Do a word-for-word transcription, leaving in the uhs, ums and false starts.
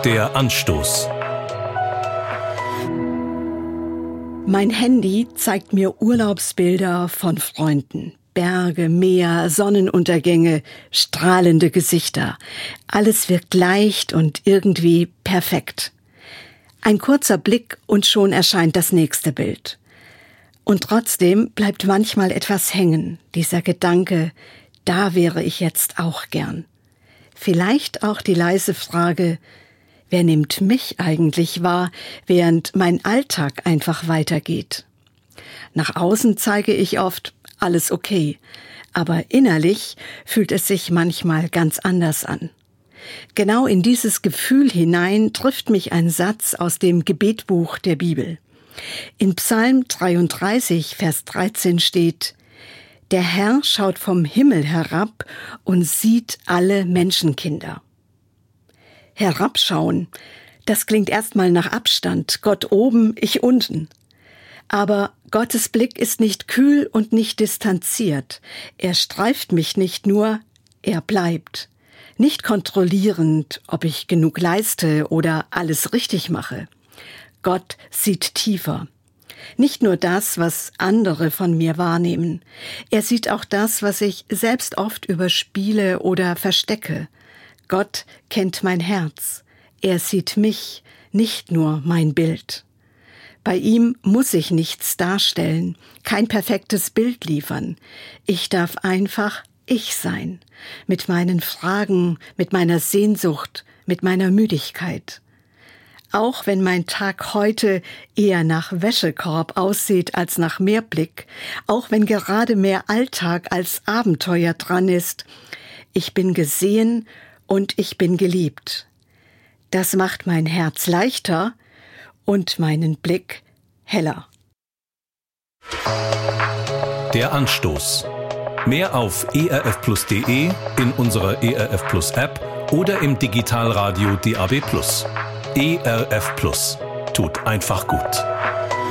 Der Anstoß. Mein Handy zeigt mir Urlaubsbilder von Freunden. Berge, Meer, Sonnenuntergänge, strahlende Gesichter. Alles wirkt leicht und irgendwie perfekt. Ein kurzer Blick und schon erscheint das nächste Bild. Und trotzdem bleibt manchmal etwas hängen, dieser Gedanke, da wäre ich jetzt auch gern. Vielleicht auch die leise Frage, wer nimmt mich eigentlich wahr, während mein Alltag einfach weitergeht? Nach außen zeige ich oft, alles okay, aber innerlich fühlt es sich manchmal ganz anders an. Genau in dieses Gefühl hinein trifft mich ein Satz aus dem Gebetbuch der Bibel. In Psalm dreiunddreißig, Vers dreizehn steht: Der Herr schaut vom Himmel herab und sieht alle Menschenkinder. Herabschauen, das klingt erstmal nach Abstand, Gott oben, ich unten. Aber Gottes Blick ist nicht kühl und nicht distanziert. Er streift mich nicht nur, er bleibt. Nicht kontrollierend, ob ich genug leiste oder alles richtig mache. Gott sieht tiefer. Nicht nur das, was andere von mir wahrnehmen. Er sieht auch das, was ich selbst oft überspiele oder verstecke. Gott kennt mein Herz. Er sieht mich, nicht nur mein Bild. Bei ihm muss ich nichts darstellen, kein perfektes Bild liefern. Ich darf einfach ich sein, mit meinen Fragen, mit meiner Sehnsucht, mit meiner Müdigkeit. Auch wenn mein Tag heute eher nach Wäschekorb aussieht als nach Meerblick, auch wenn gerade mehr Alltag als Abenteuer dran ist, ich bin gesehen und ich bin geliebt. Das macht mein Herz leichter und meinen Blick heller. Der Anstoß. Mehr auf e r f plus punkt d e, in unserer E R F Plus App oder im Digitalradio D A B Plus. E R F Plus. Tut einfach gut.